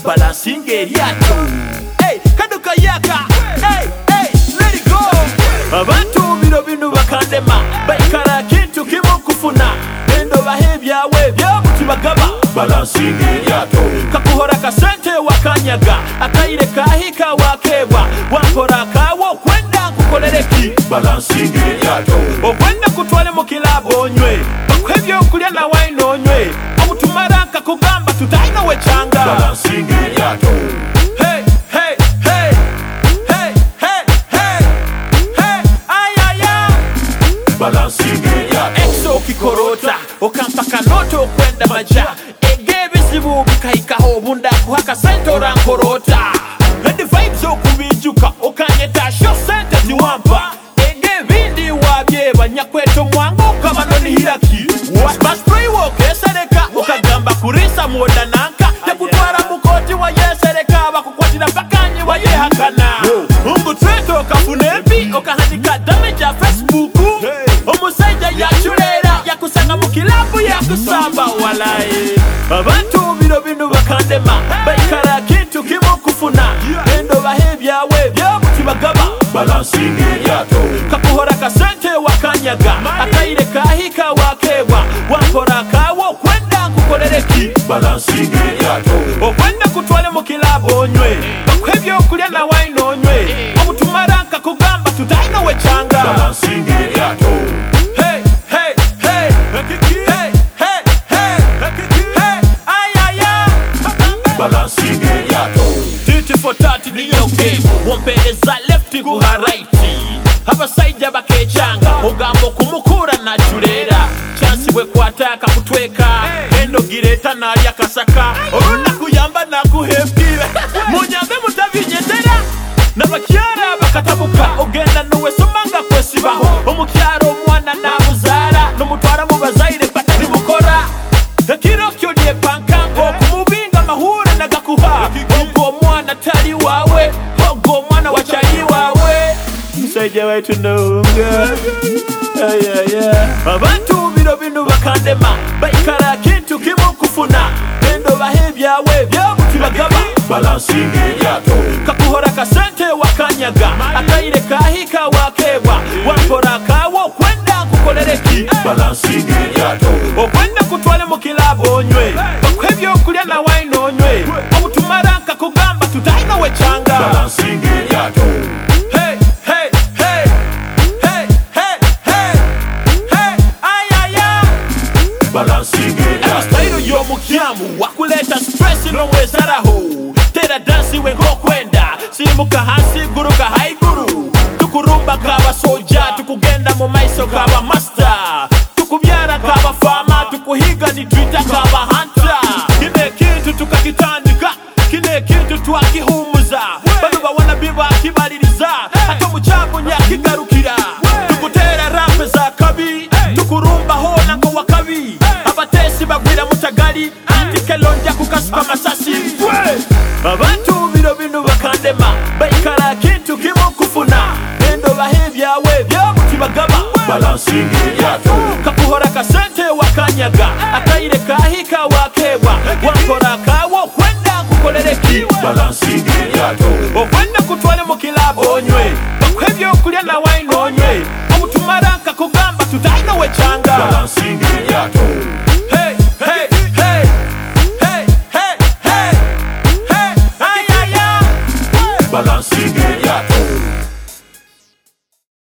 balancing eryato. Hey, kaduka yaka. Hey, hey, let it go. Abantu bino bakandema baikara kintu kimu kufuna endo bahebyawe byabutibagaba balancing eryato. Kakuhora kasente wakanyaga akaire kahika wakebwa wankora kawo kwenda kukolereki balancing eryato. Okwenda kutwale mu kilabo onywe bakwebyo okulya na wine onywe omutumara kakugamba tutaina wechanga balancing eryato. Hey, hey, hey, hey, hey, hey, hey, ayaya balancing eryato. Exo kikorota okampaka noto kwenda maja egebizibu bikaikaho bunda kuhaka sentora nkorota the vibes okubijuka okanyeta sho sente ziwampa egebindi wabyeba nyakweto mwango kamanoni hiraki spray walk esereka okagamba kurisa mwoda nanka yakutwara mukoti wa yesereka bakukwatira bakanyi wa yehakana ungu tweto kafunepi okahandika damage ya Facebook omusajja yachurera yakusanga mu kilabu yakusamba walaye. Abantu bino bakandema baikara kintu kimu kufuna endo bahebyawe byabutibagaba balancing eryato. Kakuhora kasente wakanyaga akaire kahika wakebwa wankora kawo kwenda kukolereki balancing eryato. Okwenda kutwale mu kilabu onywe bakwebyo okulya na wine onywe omutumara kakugamba tutaina wechanga balancing eryato. Hey, hey, hey, hey, hey, hey, hey, ayaya balancing eryato. Titi for 30 niyo game wompereza left guha right abasajja bakechanga ogambo kumukura na churera chance bwe kwataka kutweka endo gireta na alya kasaka oruna kuyamba na kuhembire munyambe mutabinyetera nabakyara bakatabuka ogenda nowe somanga kwesibaho omukyaro omwana namuzara nomutwara mu bazaire batari mukora ekiro kyodye pankango kumubinga mahura nagakuha ogo mwana tali wawe ogo mwana wachayi wawe musajja wetu nunga abantu bino bakandema baikara kintu kimu kufuna endo bahebyawe byabutibagaba balancing eryato. Kakuhora kasente wakanyaga akaire kahika wakebwa wankora kawo kwenda kukolereki balancing eryato. Okwenda kutwale mu kilabu onywe bakwebyo okulya na wine onywe omutumara kakugamba tutaina wechanga balancing eryato. Hey, hey, hey, hey, hey, hey, ayaya balancing eryato. Abantu bino bakandema baikara kintu kimu kufuna endo bahebyawe byabutibagaba balancing eryato. Kakuhora kasente wakanyaga akaire kahika wakebwa wankora kawo kwenda kukolereki balancing eryato. Okwenda kutwale mu kilabu onywe omutumara kakugamba tutaina wechanga balancing eryato. balancing eryato. Hey, hey, hey, hey, hey, hey, hey, ayaya balancing eryato. Style yo mukyamu wakuleta stress no wezaraho tera dance we ngokwenda simuka hasi guruka haiguru tukurumba kaba soja tukugenda mu maiso kaba master tukubyara kaba fama tukuhiga ni Twitter kaba hunter kine kintu tukakitandika kine kintu twakihumuza bado bawana biba kibaliriza hato muchambo nyakigarukira tukutera rap za kabi tukurumba hona ngo wakabi abatesi bagwira mutagali antikelonja kukasuka masasi. Abantu bino bakandema baikara kintu kimu kufuna endo bahebyawe byabutibagaba balancing eryato. Kakuhora kasente wakanyaga akaire kahika wakebwa wankora kawo kwenda kukolereki balancing eryato. Okwenda kutwale mu kilabu onywe bakwebyo okulya na wine onywe omutumara kakugamba tutaina wechanga balancing